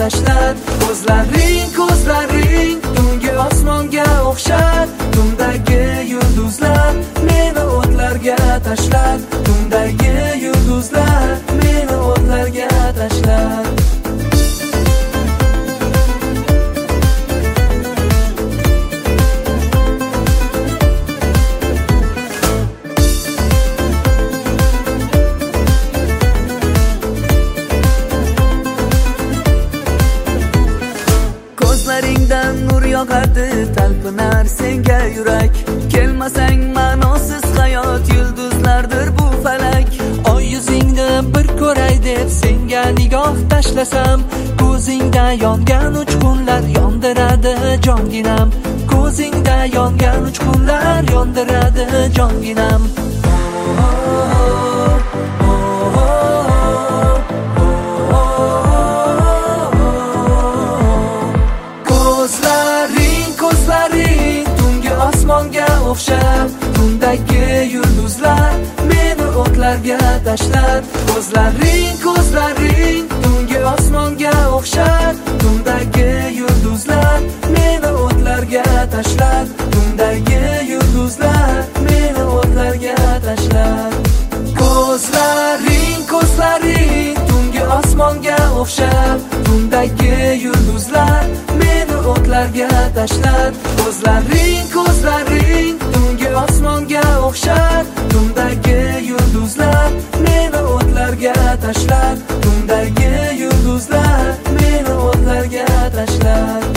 tashlar. Ko'zlaring tungi osmonga o'xshar. Tundagi yulduzlar meni o'tlarga tashlar. Tundagi yulduzlar meni o'tlarga tashlar. Ko'zlaringdan nur yog'adi, talpinar senga yurak. Kelmasang ma'nosiz hayot, yulduzlardir bu falak. Oy yuzingni bir ko'ray deb senga nigoh tashlasam, ko'zingda yongan uchqunlar yondiradi jonginam. Ko'zingda yongan uchqunlar yondiradi jonginam. Ko'zlaring tungi osmonga o'xshar. Tundagi yulduzlar meni o'tlarga tashlar. Ko'zlaring tungi osmonga o'xshar. Tundagi yulduzlar meni o'tlarga tashlar. Tundagi yulduzlar meni o'tlarga tashlar. Ko'zlaring tungi osmonga o'xshar. Tundagi yulduzlar meni o'tlarga tashlar. Ko'zlaring tungi osmonga o'xshar. Tundagi yulduzlar meni o'tlarga tashlar. Tundagi yulduzlar meni o'tlarga tashlar.